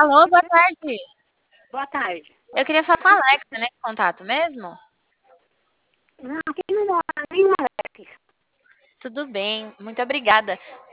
Alô, boa tarde. Boa tarde. Eu queria falar com a Alexa, né? Contato mesmo? Não, aqui não mora nenhuma Alex. Tudo bem, muito obrigada.